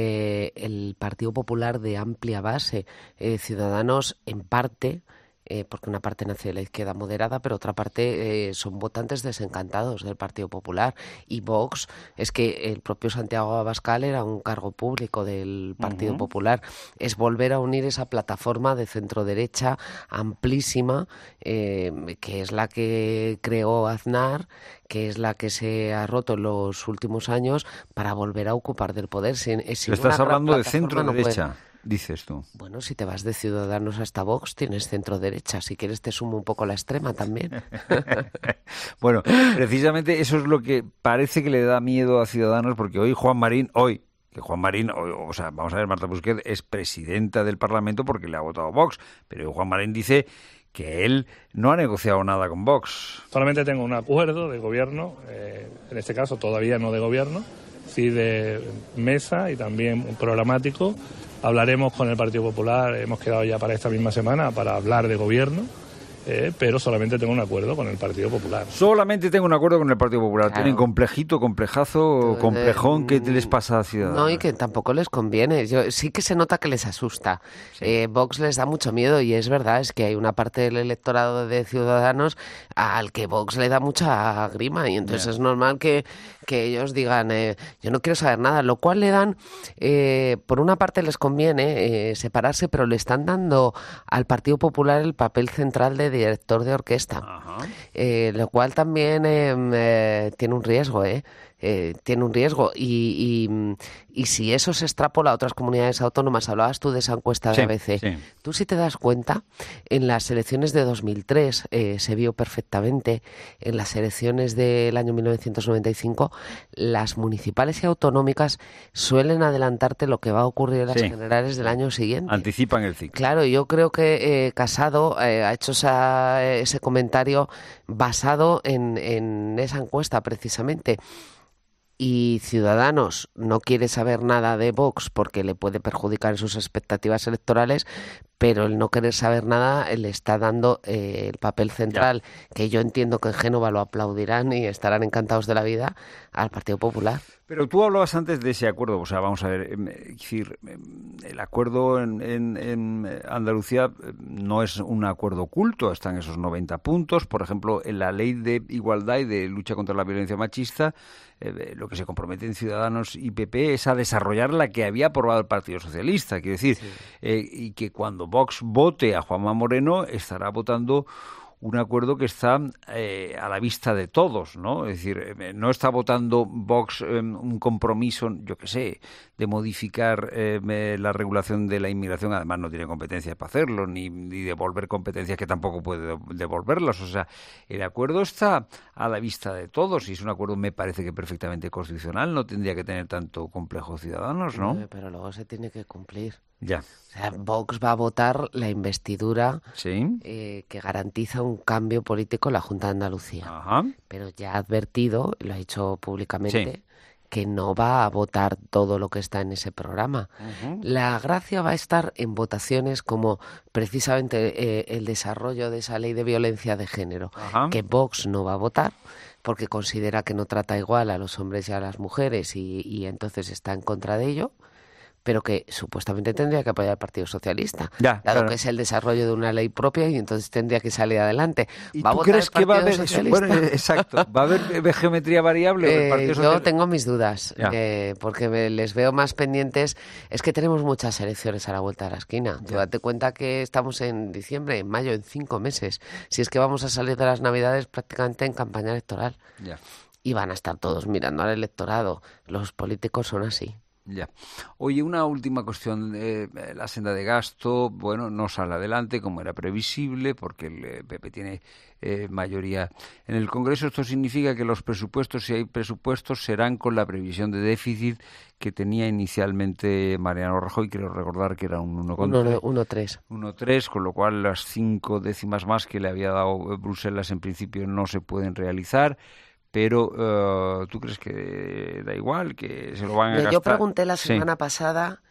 el Partido Popular de amplia base, Ciudadanos en parte, porque una parte nace de la izquierda moderada, pero otra parte son votantes desencantados del Partido Popular. Y Vox, es que el propio Santiago Abascal era un cargo público del Partido Popular. Es volver a unir esa plataforma de centro-derecha amplísima, que es la que creó Aznar, que es la que se ha roto en los últimos años, para volver a ocupar del poder. Estás hablando de centro-derecha. Dices tú. Bueno, si te vas de Ciudadanos hasta Vox, tienes centro-derecha. Si quieres te sumo un poco la extrema también. Bueno, precisamente eso es lo que parece que le da miedo a Ciudadanos, porque hoy Juan Marín, o sea, vamos a ver, Marta Busquets es presidenta del Parlamento porque le ha votado Vox, pero hoy Juan Marín dice que él no ha negociado nada con Vox. Solamente tengo un acuerdo de gobierno, en este caso todavía no de gobierno, sí de mesa y también programático. Hablaremos con el Partido Popular, hemos quedado ya para esta misma semana para hablar de gobierno, pero solamente tengo un acuerdo con el Partido Popular. Solamente tengo un acuerdo con el Partido Popular. Claro. Tienen complejazo, complejón que les pasa a Ciudadanos. No, y que tampoco les conviene. Sí que se nota que les asusta. Sí. Vox les da mucho miedo y es verdad, es que hay una parte del electorado de Ciudadanos al que Vox le da mucha grima y entonces es normal que ellos digan yo no quiero saber nada, lo cual le dan, por una parte les conviene separarse, pero le están dando al Partido Popular el papel central de director de orquesta, lo cual también tiene un riesgo, tiene un riesgo y si eso se extrapola a otras comunidades autónomas, hablabas tú de esa encuesta de ABC, tú si te das cuenta, en las elecciones de 2003 se vio perfectamente, en las elecciones del año 1995, las municipales y autonómicas suelen adelantarte lo que va a ocurrir en las generales del año siguiente. Anticipan el ciclo. Claro, yo creo que Casado ha hecho ese comentario basado en esa encuesta precisamente. Y Ciudadanos no quiere saber nada de Vox porque le puede perjudicar en sus expectativas electorales, pero el no querer saber nada le está dando el papel central, que yo entiendo que en Génova lo aplaudirán y estarán encantados de la vida, al Partido Popular. Pero tú hablabas antes de ese acuerdo, o sea, vamos a ver, es decir, el acuerdo en Andalucía no es un acuerdo oculto, están esos 90 puntos, por ejemplo, en la ley de igualdad y de lucha contra la violencia machista, lo que se comprometen Ciudadanos y PP es a desarrollar la que había aprobado el Partido Socialista, quiero decir, y que cuando Vox vote a Juanma Moreno estará votando un acuerdo que está a la vista de todos, ¿no? Es decir, no está votando Vox un compromiso, yo qué sé, de modificar la regulación de la inmigración, además no tiene competencias para hacerlo, ni devolver competencias que tampoco puede devolverlas. O sea, el acuerdo está a la vista de todos y es un acuerdo, me parece que perfectamente constitucional, no tendría que tener tanto complejo Ciudadanos, ¿no? Pero luego se tiene que cumplir. Ya. O sea, Vox va a votar la investidura que garantiza un cambio político en la Junta de Andalucía. Ajá. Pero ya ha advertido, lo ha dicho públicamente, que no va a votar todo lo que está en ese programa. La gracia va a estar en votaciones como precisamente el desarrollo de esa ley de violencia de género, que Vox no va a votar porque considera que no trata igual a los hombres y a las mujeres y entonces está en contra de ello, pero que supuestamente tendría que apoyar al Partido Socialista, dado que es el desarrollo de una ley propia y entonces tendría que salir adelante. ¿Y ¿Va a tú votar crees el que va a Partido haber Socialista? bueno, exacto, va a haber geometría variable? Yo tengo mis dudas, porque les veo más pendientes. Es que tenemos muchas elecciones a la vuelta de la esquina. Tú date cuenta que estamos en diciembre, en mayo, en 5 meses. Si es que vamos a salir de las Navidades prácticamente en campaña electoral. Y van a estar todos mirando al electorado. Los políticos son así. Ya. Oye, una última cuestión. La senda de gasto, bueno, no sale adelante como era previsible porque el PP tiene mayoría en el Congreso. Esto significa que los presupuestos, si hay presupuestos, serán con la previsión de déficit que tenía inicialmente Mariano Rajoy. Quiero recordar que era un 1,3. 1,3, con lo cual las 5 décimas más que le había dado Bruselas en principio no se pueden realizar. Pero, ¿tú crees que da igual, que se lo van a gastar? Yo pregunté la semana pasada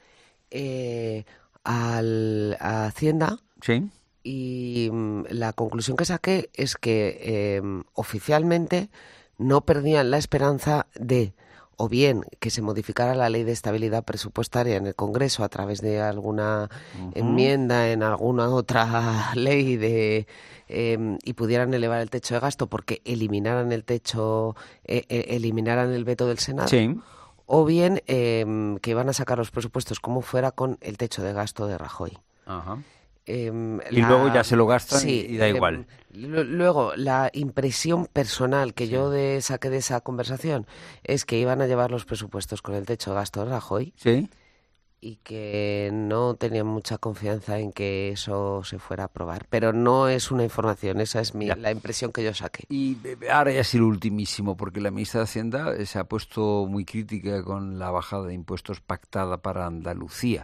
a Hacienda y la conclusión que saqué es que oficialmente no perdían la esperanza de o bien que se modificara la ley de estabilidad presupuestaria en el Congreso a través de alguna enmienda en alguna otra ley y pudieran elevar el techo de gasto porque eliminaran el techo, eliminaran el veto del Senado, o bien que iban a sacar los presupuestos como fuera con el techo de gasto de Rajoy. Y luego ya se lo gastan y da igual. Luego, la impresión personal que yo saqué de esa conversación es que iban a llevar los presupuestos con el techo de gasto de Rajoy y que no tenían mucha confianza en que eso se fuera a aprobar. Pero no es una información, esa es la impresión que yo saqué. Y ahora ya sí lo ultimísimo, porque la ministra de Hacienda se ha puesto muy crítica con la bajada de impuestos pactada para Andalucía.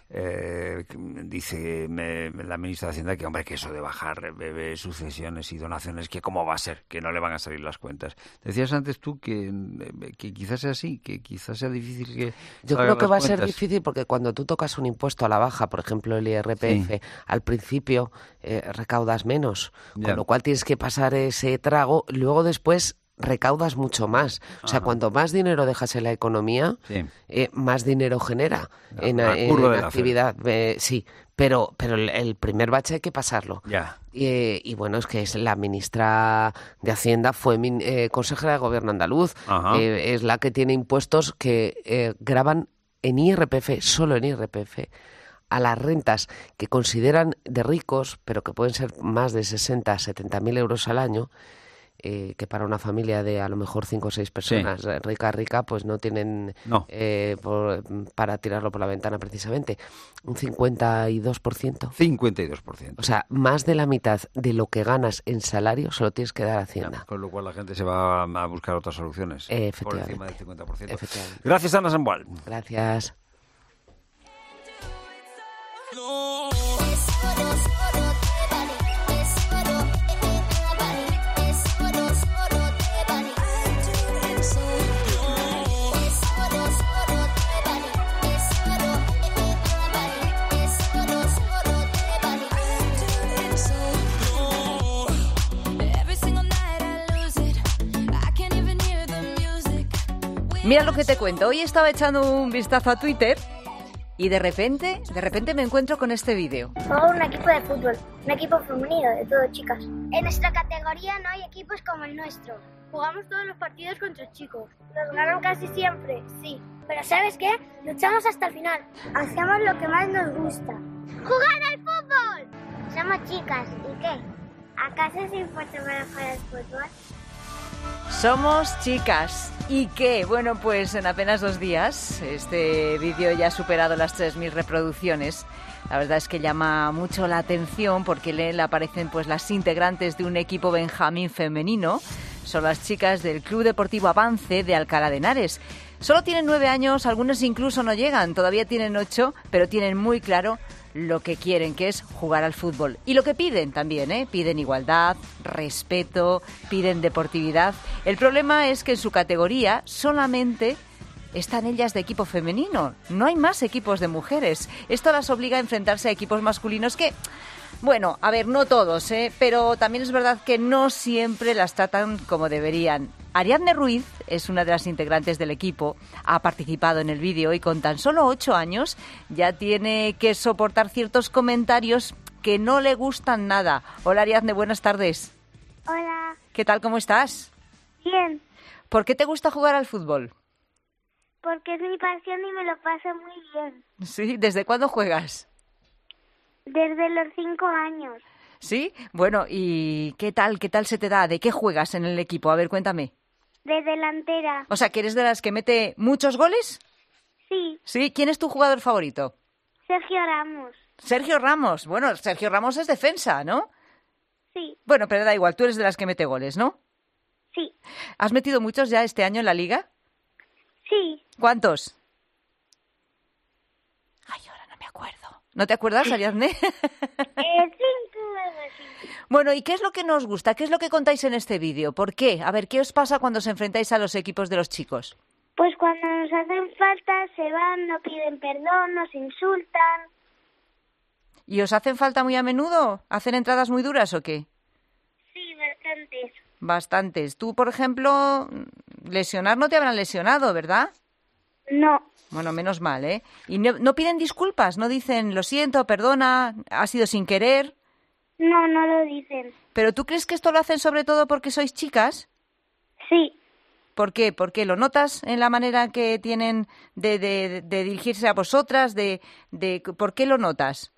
Dice la ministra de Hacienda que, hombre, que eso de bajar sucesiones y donaciones, que cómo va a ser, que no le van a salir las cuentas. Decías antes tú que quizás sea así, que quizás sea difícil que yo creo que va a ser difícil porque cuando tú tocas un impuesto a la baja, por ejemplo el IRPF, al principio recaudas menos, con lo cual tienes que pasar ese trago, luego después recaudas mucho más. O sea, cuanto más dinero dejas en la economía, más dinero genera en actividad. Pero el primer bache hay que pasarlo. Y bueno, es que es la ministra de Hacienda fue consejera de Gobierno andaluz. Es la que tiene impuestos que gravan en IRPF, solo en IRPF, a las rentas que consideran de ricos, pero que pueden ser más de 60, 70.000 euros al año, que para una familia de a lo mejor 5 o 6 personas rica, pues no tienen para tirarlo por la ventana precisamente. Un 52%. 52%. O sea, más de la mitad de lo que ganas en salario se lo tienes que dar a Hacienda. Con lo cual la gente se va a buscar otras soluciones. Por encima del 50%. Gracias, Ana Sambual. Gracias. Mira lo que te cuento. Hoy estaba echando un vistazo a Twitter y de repente me encuentro con este vídeo. Juego un equipo de fútbol, un equipo femenino, de todo chicas. En nuestra categoría no hay equipos como el nuestro. Jugamos todos los partidos contra chicos. Nos ganan casi siempre, sí. Pero ¿sabes qué? Luchamos hasta el final. Hacemos lo que más nos gusta. ¡Jugar al fútbol! Somos chicas, ¿y qué? ¿Acaso es importante para jugar al fútbol? Somos chicas. ¿Y qué? Bueno, pues en apenas 2 días este vídeo ya ha superado las 3.000 reproducciones. La verdad es que llama mucho la atención porque en él aparecen pues las integrantes de un equipo benjamín femenino. Son las chicas del Club Deportivo Avance de Alcalá de Henares. Solo tienen 9 años, algunos incluso no llegan, todavía tienen 8, pero tienen muy claro lo que quieren, que es jugar al fútbol. Y lo que piden también, piden igualdad, respeto, piden deportividad. El problema es que en su categoría solamente están ellas de equipo femenino. No hay más equipos de mujeres. Esto las obliga a enfrentarse a equipos masculinos que, bueno, a ver, no todos, pero también es verdad que no siempre las tratan como deberían. Ariadne Ruiz es una de las integrantes del equipo, ha participado en el vídeo y con tan solo 8 años ya tiene que soportar ciertos comentarios que no le gustan nada. Hola Ariadne, buenas tardes. Hola. ¿Qué tal, cómo estás? Bien. ¿Por qué te gusta jugar al fútbol? Porque es mi pasión y me lo paso muy bien. Sí, ¿desde cuándo juegas? Desde los 5 años. ¿Sí? Bueno, ¿y qué tal se te da? ¿De qué juegas en el equipo? A ver, cuéntame. De delantera. O sea, ¿que eres de las que mete muchos goles? Sí. ¿Sí? ¿Quién es tu jugador favorito? Sergio Ramos. Sergio Ramos. Bueno, Sergio Ramos es defensa, ¿no? Sí. Bueno, pero da igual, tú eres de las que mete goles, ¿no? Sí. ¿Has metido muchos ya este año en la liga? Sí. ¿Cuántos? Ay, ahora no me acuerdo. ¿No te acuerdas, Ariadne? 5, algo así. Bueno, ¿y qué es lo que nos gusta? ¿Qué es lo que contáis en este vídeo? ¿Por qué? A ver, ¿qué os pasa cuando os enfrentáis a los equipos de los chicos? Pues cuando nos hacen falta se van, no piden perdón, nos insultan. ¿Y os hacen falta muy a menudo? ¿Hacen entradas muy duras o qué? Sí, bastantes. Bastantes. Tú, por ejemplo, lesionar no te habrán lesionado, ¿verdad? No. Bueno, menos mal, ¿eh? ¿Y no piden disculpas? ¿No dicen, lo siento, perdona, ha sido sin querer? No, no lo dicen. ¿Pero tú crees que esto lo hacen sobre todo porque sois chicas? Sí. ¿Por qué? ¿Por qué? ¿Lo notas en la manera que tienen de dirigirse a vosotras? ¿Por qué lo notas?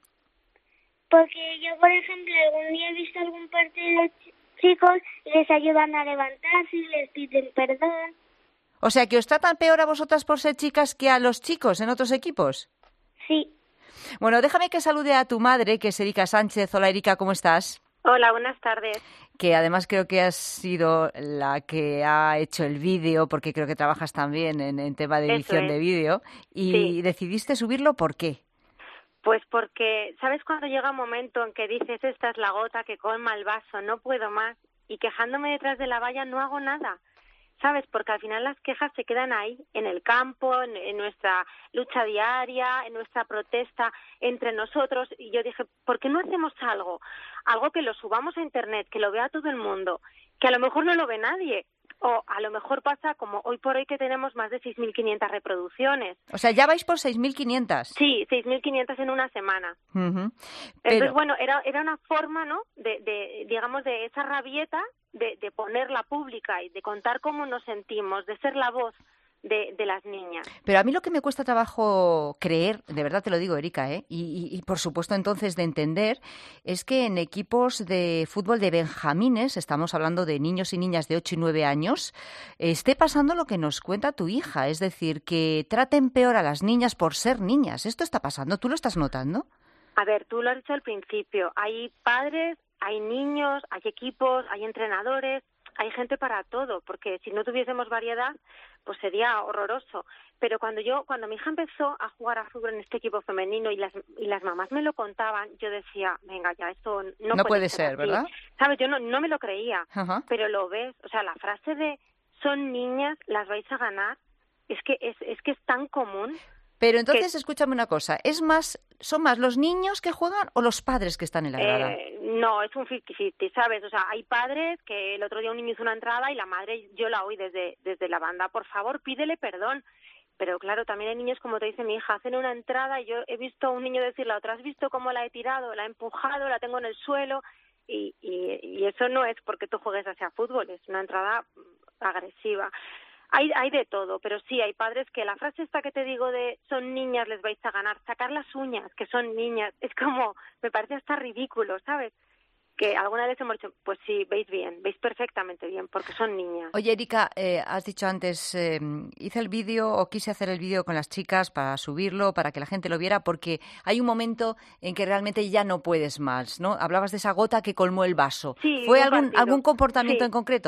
Porque yo, por ejemplo, algún día he visto algún partido de chicos y les ayudan a levantarse y les piden perdón. O sea, ¿que os tratan peor a vosotras por ser chicas que a los chicos en otros equipos? Sí. Bueno, déjame que salude a tu madre, que es Erika Sánchez. Hola, Erika, ¿cómo estás? Hola, buenas tardes. Que además creo que has sido la que ha hecho el vídeo, porque creo que trabajas también en tema de edición de vídeo. Y sí. Decidiste subirlo, ¿por qué? Pues porque, ¿sabes cuando llega un momento en que dices, esta es la gota que colma el vaso, no puedo más, y quejándome detrás de la valla no hago nada? ¿Sabes? Porque al final las quejas se quedan ahí, en el campo, en nuestra lucha diaria, en nuestra protesta entre nosotros. Y yo dije, ¿por qué no hacemos algo? Algo que lo subamos a Internet, que lo vea todo el mundo, que a lo mejor no lo ve nadie. O a lo mejor pasa como hoy por hoy que tenemos más de 6.500 reproducciones. O sea, ya vais por 6.500. Sí, 6.500 en una semana. Uh-huh. Entonces, bueno, era una forma, ¿no?, digamos, de esa rabieta, de ponerla pública y de contar cómo nos sentimos, de ser la voz de las niñas. Pero a mí lo que me cuesta trabajo creer, de verdad te lo digo, Erika, y por supuesto entonces de entender, es que en equipos de fútbol de benjamines, estamos hablando de niños y niñas de 8 y 9 años, esté pasando lo que nos cuenta tu hija, es decir, que traten peor a las niñas por ser niñas. ¿Esto está pasando? ¿Tú lo estás notando? A ver, tú lo has dicho al principio, hay padres, hay niños, hay equipos, hay entrenadores, hay gente para todo, porque si no tuviésemos variedad, pues sería horroroso. Pero cuando mi hija empezó a jugar a fútbol en este equipo femenino y las mamás me lo contaban, yo decía, venga, ya, esto no puede ser, ¿verdad? ¿Sabes? Yo no me lo creía, uh-huh. Pero lo ves, o sea, la frase de son niñas, las vais a ganar, es que es tan común. Pero entonces, escúchame una cosa, ¿son más los niños que juegan o los padres que están en la grada? No, es un 50-50, ¿sabes? O sea, hay padres que el otro día un niño hizo una entrada y la madre, yo la oí desde la banda, por favor, pídele perdón. Pero claro, también hay niños, como te dice mi hija, hacen una entrada y yo he visto a un niño decirle a otro, ¿has visto cómo la he tirado? La he empujado, la tengo en el suelo. Y eso no es porque tú juegues hacia fútbol, es una entrada agresiva. Hay de todo, pero sí, hay padres que la frase esta que te digo de son niñas, les vais a ganar, sacar las uñas, que son niñas, es como, me parece hasta ridículo, ¿sabes? Que alguna vez hemos dicho, pues sí, veis bien, veis perfectamente bien, porque son niñas. Oye, Erika, has dicho antes, hice el vídeo o quise hacer el vídeo con las chicas para subirlo, para que la gente lo viera, porque hay un momento en que realmente ya no puedes más, ¿no? Hablabas de esa gota que colmó el vaso. Sí, ¿Fue algún comportamiento en concreto?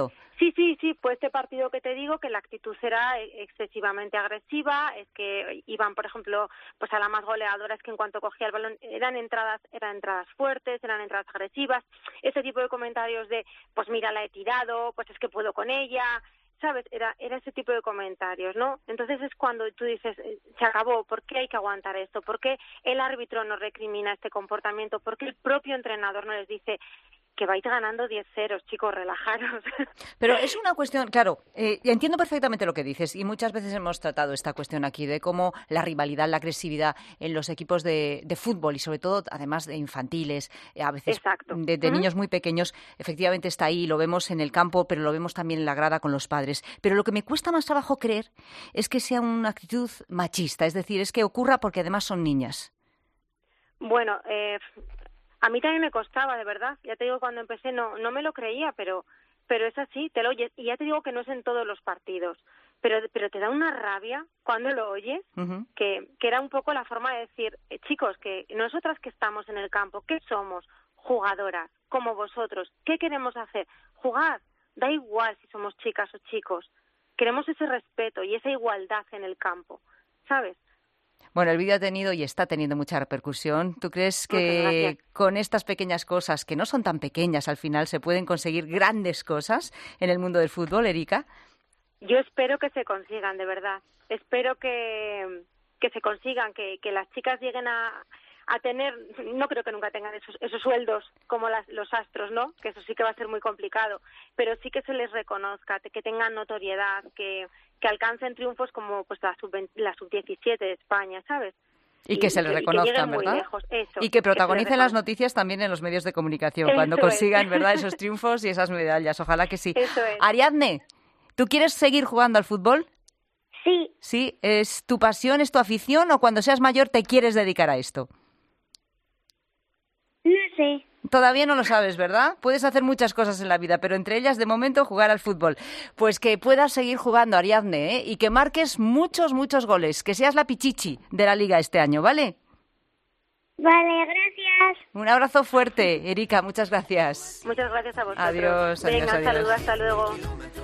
Sí, pues este partido que te digo, que la actitud era excesivamente agresiva, es que iban, por ejemplo, pues a la más goleadora, es que en cuanto cogía el balón eran entradas fuertes, eran entradas agresivas, ese tipo de comentarios de, pues mira, la he tirado, pues es que puedo con ella, ¿sabes? Era ese tipo de comentarios, ¿no? Entonces es cuando tú dices, se acabó, ¿por qué hay que aguantar esto? ¿Por qué el árbitro no recrimina este comportamiento? ¿Por qué el propio entrenador no les dice que vais ganando 10-0, chicos, relajaros? Pero es una cuestión, claro, entiendo perfectamente lo que dices y muchas veces hemos tratado esta cuestión aquí de cómo la rivalidad, la agresividad en los equipos de fútbol y sobre todo, además de infantiles, a veces de niños muy pequeños, efectivamente está ahí, lo vemos en el campo, pero lo vemos también en la grada con los padres. Pero lo que me cuesta más trabajo creer es que sea una actitud machista, es decir, es que ocurra porque además son niñas. Bueno, a mí también me costaba, de verdad. Ya te digo, cuando empecé no me lo creía, pero es así, te lo oyes. Y ya te digo que no es en todos los partidos, pero te da una rabia cuando lo oyes, que era un poco la forma de decir, chicos, que nosotras que estamos en el campo, ¿qué somos? Jugadoras, como vosotros. ¿Qué queremos hacer? Jugar. Da igual si somos chicas o chicos. Queremos ese respeto y esa igualdad en el campo, ¿sabes? Bueno, el vídeo ha tenido y está teniendo mucha repercusión. ¿Tú crees que con estas pequeñas cosas, que no son tan pequeñas al final, se pueden conseguir grandes cosas en el mundo del fútbol, Erika? Yo espero que se consigan, de verdad. Espero que se consigan, que las chicas lleguen a tener, no creo que nunca tengan esos sueldos como los astros, ¿no? Que eso sí que va a ser muy complicado, pero sí que se les reconozca, que tengan notoriedad, que alcancen triunfos como pues la sub-17 de España, ¿sabes? Y que se les reconozcan, ¿verdad? Lejos, eso, y que protagonicen las noticias también en los medios de comunicación, cuando consigan, ¿verdad?, esos triunfos y esas medallas. Ojalá que sí. Eso es. Ariadne, ¿tú quieres seguir jugando al fútbol? Sí. ¿Sí? ¿Es tu pasión, es tu afición o cuando seas mayor te quieres dedicar a esto? No sé. Todavía no lo sabes, ¿verdad? Puedes hacer muchas cosas en la vida, pero entre ellas, de momento, jugar al fútbol. Pues que puedas seguir jugando, Ariadne, ¿eh? Y que marques muchos goles. Que seas la pichichi de la Liga este año, ¿vale? Vale, gracias. Un abrazo fuerte, Erika, muchas gracias. Muchas gracias a vosotros. Adiós. Venga, adiós. saludos, hasta luego.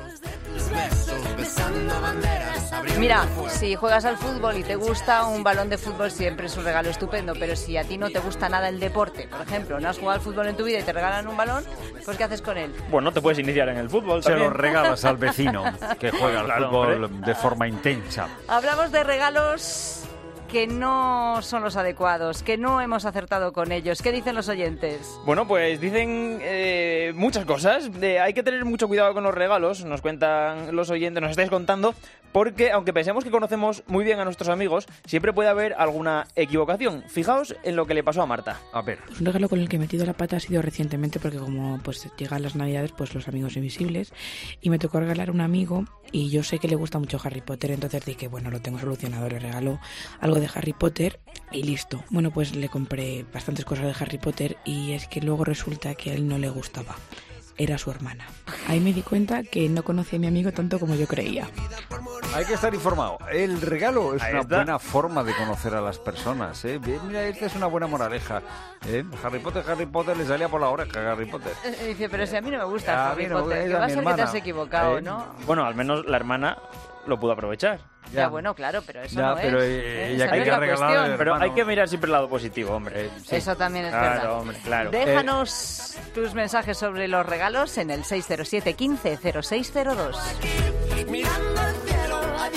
Mira, si juegas al fútbol y te gusta un balón de fútbol, siempre es un regalo estupendo, pero si a ti no te gusta nada el deporte, por ejemplo, no has jugado al fútbol en tu vida y te regalan un balón, pues ¿qué haces con él? Bueno, te puedes iniciar en el fútbol Se también. lo regalas al vecino que juega al fútbol de forma intensa. Hablamos de regalos que no son los adecuados, que no hemos acertado con ellos. ¿Qué dicen los oyentes? Bueno, pues dicen muchas cosas. Hay que tener mucho cuidado con los regalos, nos cuentan los oyentes, nos estáis contando, porque aunque pensemos que conocemos muy bien a nuestros amigos, siempre puede haber alguna equivocación. Fijaos en lo que le pasó a Marta. A ver. Un regalo con el que he metido la pata ha sido recientemente, porque como pues llegan las navidades, pues los amigos invisibles, y me tocó regalar a un amigo, y yo sé que le gusta mucho Harry Potter, entonces dije, bueno, lo tengo solucionado, le regalo algo de Harry Potter y listo. Bueno, pues le compré bastantes cosas de Harry Potter y es que luego resulta que a él no le gustaba. Era su hermana. Ahí me di cuenta que no conocía a mi amigo tanto como yo creía. Hay que estar informado. El regalo es una buena forma de conocer a las personas, ¿eh? Mira, esta es una buena moraleja, ¿eh? Harry Potter le salía por la oreja a Harry Potter. Dice, pero si a mí no me gusta Harry Potter, que va a ser que te has equivocado, ¿no? Bueno, al menos la hermana lo pudo aprovechar. Ya, bueno, claro, pero eso no pero es. ella hay que regalar. Pero hay que mirar siempre el lado positivo, hombre. Sí. Eso también es claro, verdad. Hombre, claro. Déjanos tus mensajes sobre los regalos en el 607 15 0602.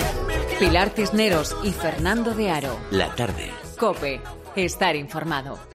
Pilar Cisneros y Fernando de Aro. La tarde. COPE. Estar informado.